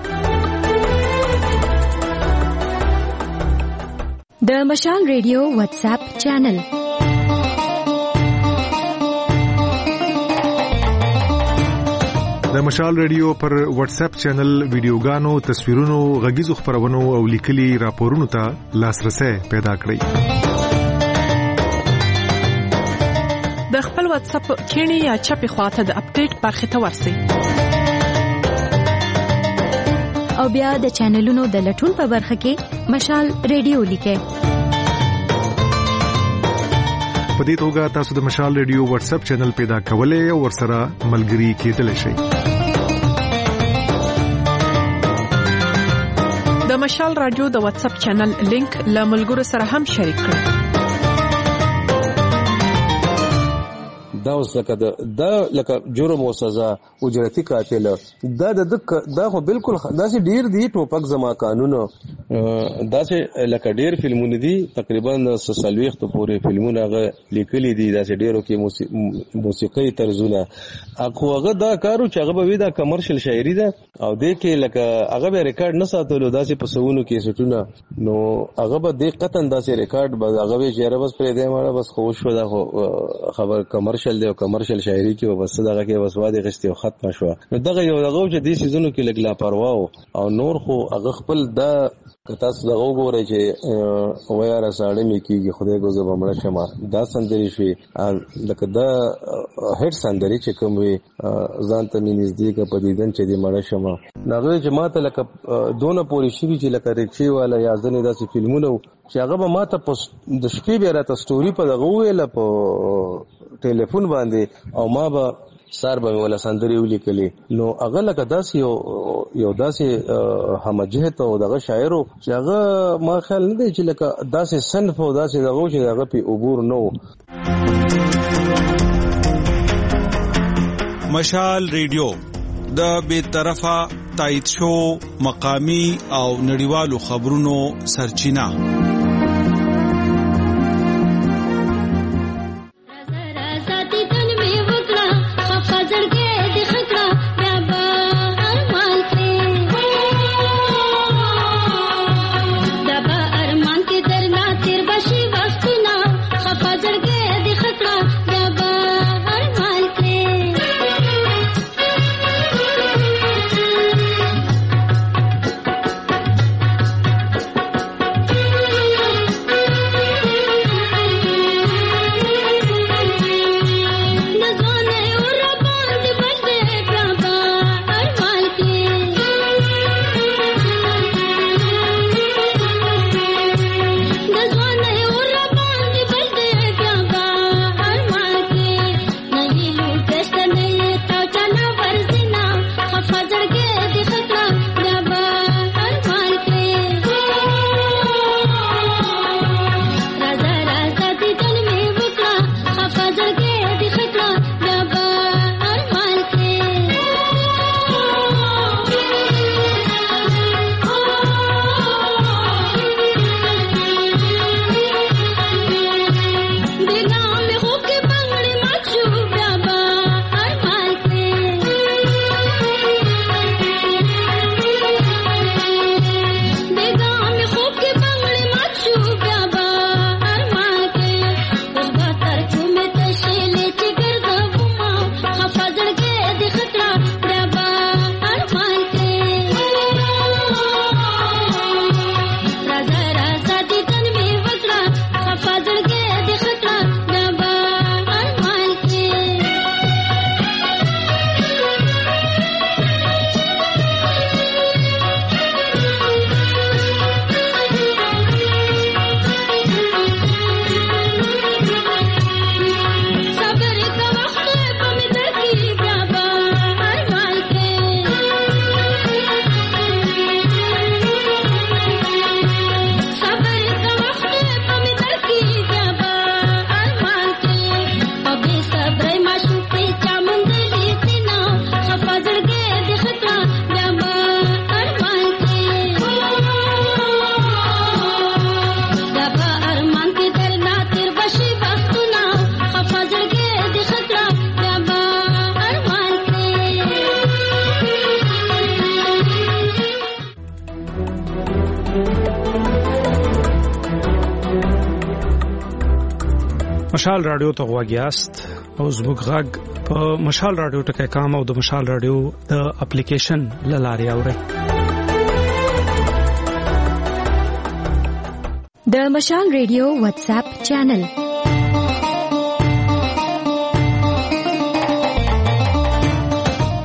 [SPEAKER 7] د مشال ریډیو واتس اپ چینل
[SPEAKER 8] د مشال ریډیو پر واتس اپ چینل ویډیوګانو تصویرونو غږیزو خبرونو او لیکلي راپورونو ته لاسرسي پیدا کړئ
[SPEAKER 9] د خپل واتس اپ کینی یا چپی خواته د اپډیټ برخه ته ورسی
[SPEAKER 7] او بیا د چینلونو د لټون په برخه کې مشال ریډیو لیکه.
[SPEAKER 8] په دې توګه تاسو د مشال ریډیو واتس اپ چینل پیدا کولای او ورسره ملګري کېدلی شئ.
[SPEAKER 9] د مشال رادیو د واتس اپ چینل لینک له ملګرو سره هم شریک کړئ.
[SPEAKER 15] دا اوس لکه دا لکه جرم او سزا اجرتی قاتل دا د دا خو بالکل دا سي ډیر دي ټوپک زما قانون دا سي لکه ډیر فلمونه دي تقریبا سلويخ ته پورې فلمونه غ لیکلي دي دا سي ډیرو کې موسیقي طرزونه اخو هغه دا کارو چې هغه به دا کمرشل شاعري ده او د کې لکه هغه به ریکارډ نه ساتلو دا سي پسونو کې سټونه نو هغه به د قطن دا سي ریکارډ به هغه به چیرې بس پرې دی مړه بس خوش و دا خبر کمرشل دی او کمرشل شاعري کې بس دغه کې بس واده غشتي او ختم شو نو دغه یو دغه چې دې سيزونو کې لګ لا پروا او نور خو هغه خپل دا کته دغه وګورئ چې وایره ساړې مې کیږي خدای ګوزه بمړه شمه دا سندري شي لکه دا هټ سندري چې کوم وي ځان ته نږدې کا پدیدن چې دې مړه شمه نغه جماعت لکه دونه پوری شي چې لکه ریچي والا یا ځنې داسې فلمونه چې هغه به ماته د شپې به راته ستوري په دغه ویل په ټلیفون باندې او ما به سار به ولا سندري ولیکلي نو هغه لکه داسې یو یو داسې همجهت او دغه شاعرو چې هغه ما خیال نه دی چې لکه داسې صنف او داسې دغه چې هغه په عبور نو.
[SPEAKER 5] مشال ریډیو د بے طرفه تایید شو مقامی او نړیوالو خبرونو سرچینه.
[SPEAKER 10] مشال رادیو ته غواګیاست او زموږ غږ په مشال رادیو ټکي کام او د مشال رادیو د اپلیکیشن لاري اوري.
[SPEAKER 7] د مشال رادیو واتس اپ چینل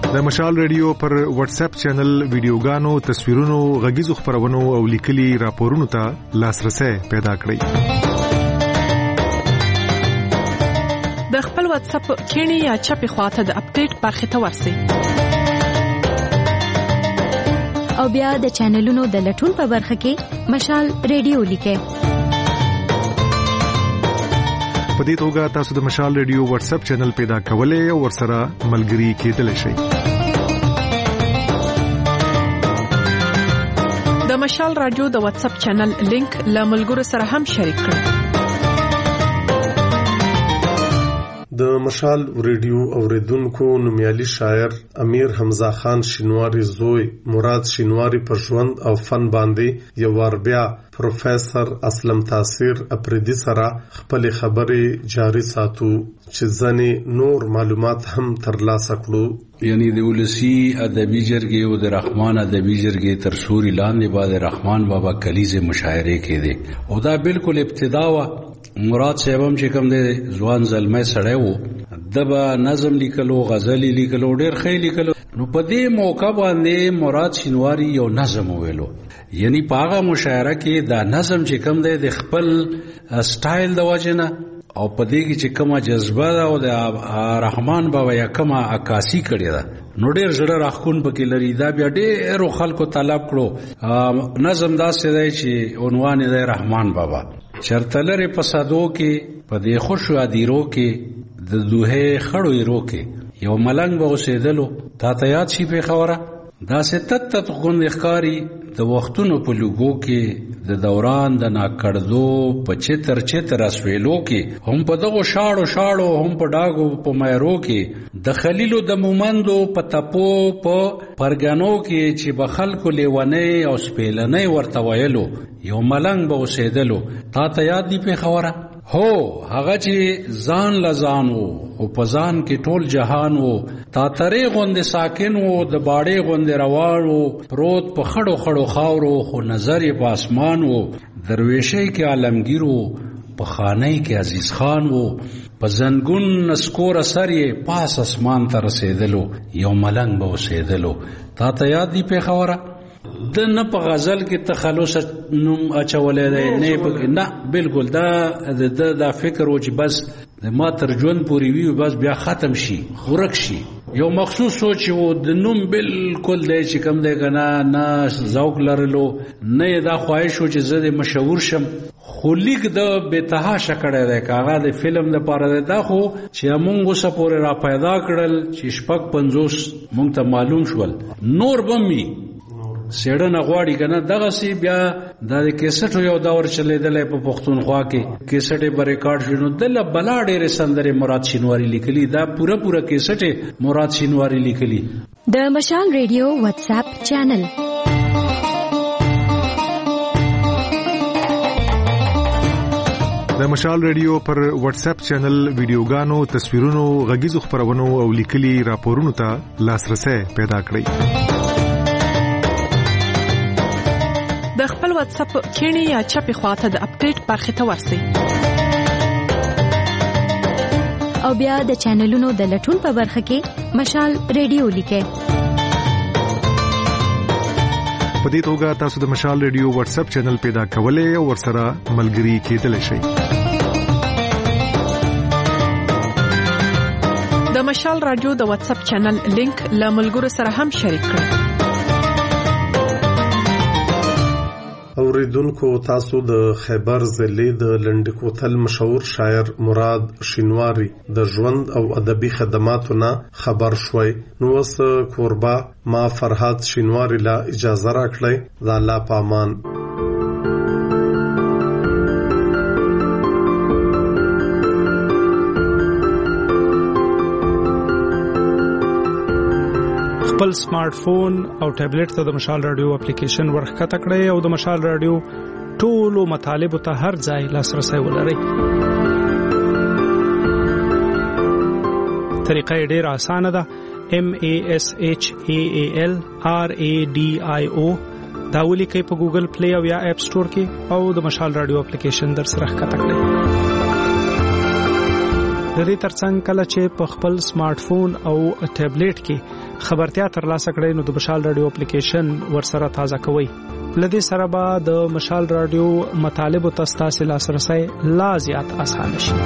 [SPEAKER 8] د مشال ریډیو پر واتس اپ چینل ویډیوګانو تصویرونو غږیزو خبرونو او لیکلي راپورونو ته لاسرسي پیدا کړئ.
[SPEAKER 9] د خپل واتس اپ کینی یا چپی خواته د اپډیټ برخه ته ورسئ
[SPEAKER 7] او بیا د چینلونو د لټون په برخه کې مشال ریډیو لیکئ.
[SPEAKER 8] په دې توګه تاسو د مشال ریډیو واتس اپ چینل پیدا کولای او ورسره ملګري کېدلی شئ.
[SPEAKER 9] د مشال رادیو د واتس اپ چینل لینک له ملګرو سره هم شریک کړئ.
[SPEAKER 3] د مشال ریډیو اوریدونکو نومیالي شاعر امیر حمزه خان شینواری زوی مراد شینواری په ژوند او فن باندې یو ور بیا پروفیسور اسلم تاثیر اپریدي سره خپل خبرې جاری ساتو چې ځنې نور معلومات هم ترلاسه کړو.
[SPEAKER 4] یعنی د ولسی ادبي جرګې او د رحمان ادبي جرګې تر سوري لاندې بعد رحمان بابا کلیزه مشاعره کې دي او دا بالکل ابتدا وا مراد صاحب هم چې کوم دی ځوان زلمه سړی وو دبا نظم لیکلو غزل لیکلو ډېر ښه لیکلو نو په دې موقع باندې مراد شینواری یو نظم ویلو یعنی پاغه مشاعره کې دا نظم چې کوم دی د خپل سټایل د وجنه او په دې کې چې کومه جذبه او د رحمان بابا یا کومه عکاسی کړی دا نو ډېر زړه راخون پکې لري دا بیا ډېر خلکو طلب کړو نظم دا څه دی چې عنوان دی رحمان بابا چرتلره په صدو کې په دې خوشو ادیرو کې د دوه خړو ایرو کې یو ملنګ به اوسېدلو تا ته یاد شي په خوره دا ستت غوند ښکاری د وختونو په لوګو کې د دوران د ناکړدو په چتر چتر اسویلو کې هم په دغه شاړو شاړو هم په ډاګو په مېرو کې د خلیلو د مومندو په تپو په پرګانو کې چې بخلکو لیونه او سپېلنې ورته وایلو یو ملنګ به اوسېدلو تا ته یاد دی په خوره هو هغه چې ځان لزانو او پزان کې ټول جهان وو تا ترې غوند ساکن وو د باړې غوند روانو پروت په خړو خړو خاورو خو نظر یې په اسمان وو درویشي کې عالمگیر وو په خانه کې عزیز خان وو په زنګون نسکور اثر یې پاس اسمان ته رسیدلو یو ملنګ به اوسېدلو تا ته یاد دی په خوره د نه په غزل کې تخلص نوم اچولې دی نه په نه بالکل دا د دا فکر و چې بس د ما تر ژوند پورې وي بس بیا ختم شي ورک شي یو مخصوص سوچ وو د نوم بالکل دی چې کوم دی کنه نه ذوق لرلو نه دا خواهش و چې زه د مشهور شم خو لیک د بتها شکړه دی کاغه د فلم لپاره دا خو چې موږ اوسه پورې را پیدا کړل چې شپږ پنځوس موږ ته معلوم شول نور بمي سیړنه غواړي کنه دغه سی بیا د کیسټو یو دور چلیدل په پښتونخوا کې کیسټه به ریکارډ شونه د بلا ډېر سندره مراد شینواری لیکلي دا پوره پوره کیسټه مراد شینواری لیکلي.
[SPEAKER 7] د مشال ریډیو واتس اپ چینل
[SPEAKER 8] د مشال ریډیو پر واتس اپ چینل ویډیوګانو تصویرونو غږیزو خبرونو او لیکلي راپورونو ته لاسرسي پیدا کړئ.
[SPEAKER 9] د خپل واتس اپ کینی یا چپی خواته د اپډیټ برخه ته ورسئ
[SPEAKER 7] او بیا د چینلونو د لټون په برخه کې مشال ریډیو لیکئ.
[SPEAKER 8] په دې توګه تاسو د مشال ریډیو واتس اپ چینل پیدا کولای او ورسره ملګري کېدلی شئ.
[SPEAKER 9] د مشال رادیو د واتس اپ چینل لینک له ملګرو سره هم شریک کړئ.
[SPEAKER 3] اوریدونکو تاسو د خیبر ضلع د لنډکوتل مشهور شاعر مراد شینواری د ژوند او ادبي خدماتو نه خبر شوي نو وس کوربا ما فرحات شینواری لا اجازه راکړی د الله پامان.
[SPEAKER 10] خپل سمارټ فون او ټابلیټ ته د مشال رادیو اپلیکیشن ورخکته کړئ او د مشال رادیو ټولو مطالب ته هر ځای لاسرسي ولرئ. طریقه ډېر اسانه ده. M A S H A A L R A D I O دا ولیکئ په ګوګل پلی او یا اپ سٹور کې او د مشال رادیو اپلیکیشن در سره ښکته کړئ. د دې ترڅنګ کله چې په خپل سمارټ فون او ټابلیټ کې خبرتیا ترلاسه کړئ نو د مشال رادیو اپلیکیشن ورسره تازه کوئ. لدې سره به د مشال رادیو مطالب او تاسو لاسرسي لا زیات آسان شي.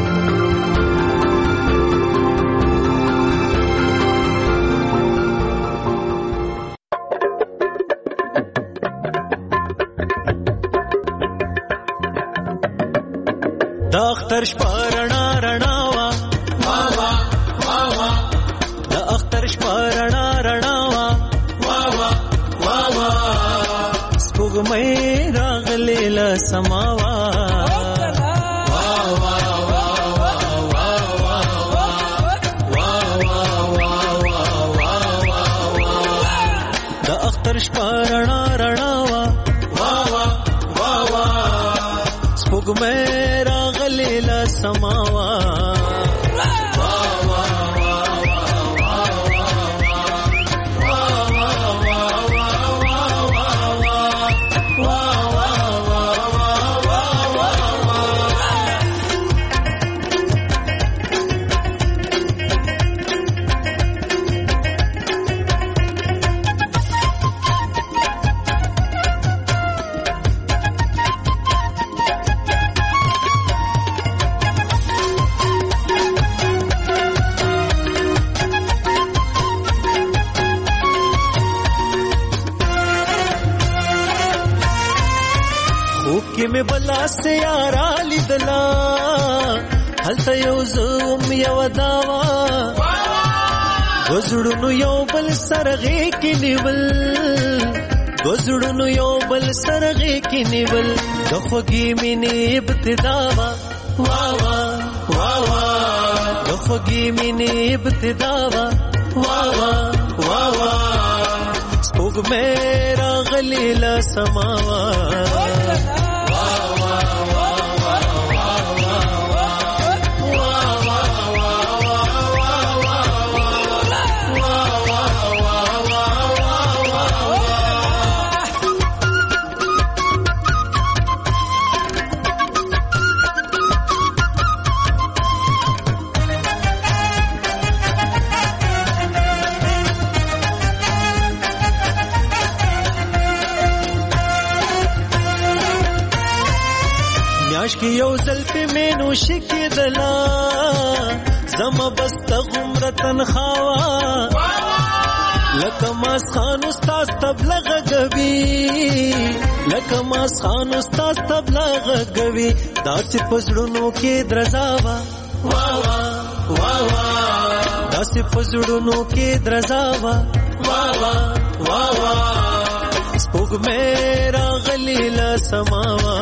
[SPEAKER 12] د اختر شپه رڼا رڼا وا وا وا وا وا د اختر شپه رڼا رڼا وا وا وا وا وا سپوږمۍ راغلې له سماوا وا وا وا وا وا وا وا وا وا د اختر شپه رڼا رڼا وا وا وا وا وا سپوږمۍ لا سماوا میں بلا سے یارا لیدلا هلته یو زوم یو داوا وزړونو یو بل سرغه کې نیول وزړونو یو بل سرغه کې نیول د خوږی مینې ابتدا وا وا وا وا د خوږی مینې ابتدا وا وا وا وا سپوږمۍ راغلې له سماوا کی یو زلفی مینو شکی دلا زما بست غمرتن خوا لکه ماس خان استاد تبلغ غوی لکه ماس خان استاد تبلغ غوی داس پزړونو کې درزاوا وا وا وا وا داس پزړونو کې درزاوا وا وا وا وا سپوږمۍ راغلې له سماوا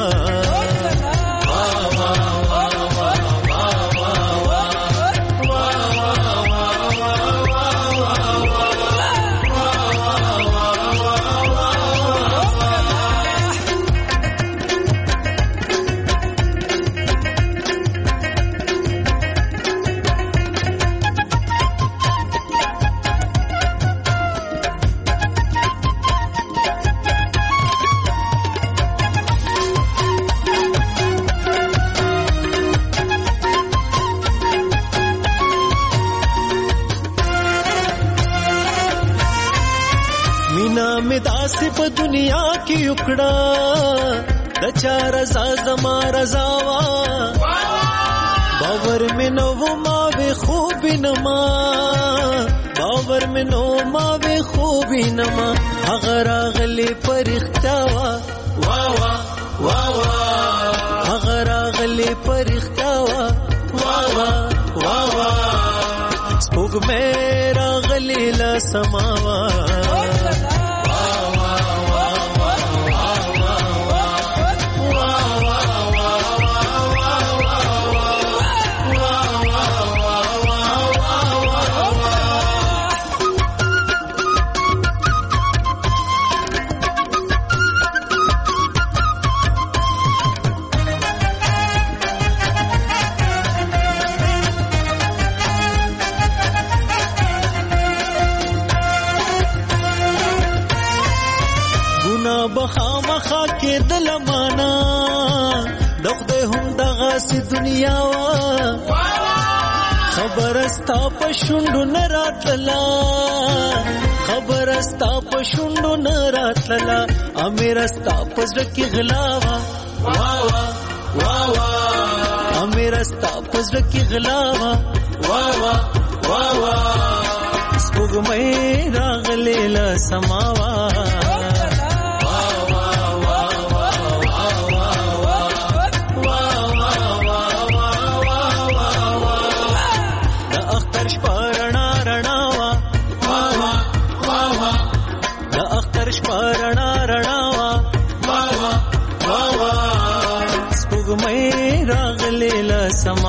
[SPEAKER 12] په دنیا کې وکړه د چا رضا زما رضا وا باور مې نو ما به خوب نما باور مې نو ما به خوب نما هغه راغلي پرختیا وا وا وا وا هغه راغلي پرختیا وا وا وا وا سپوږمۍ راغلي له سماوا بخامخا کې دلمانا دغه هم دغه سي دنیا وا خبرستا پښوندو نراتلا خبرستا پښوندو نراتلا امیرستا پزړه کې غلاوا وا وا وا وا امیرستا پزړه کې غلاوا وا وا وا وا سپوږمۍ راغلې له سماوا رڼا رڼا وا وا وا وا سپوږمۍ راغلې له سما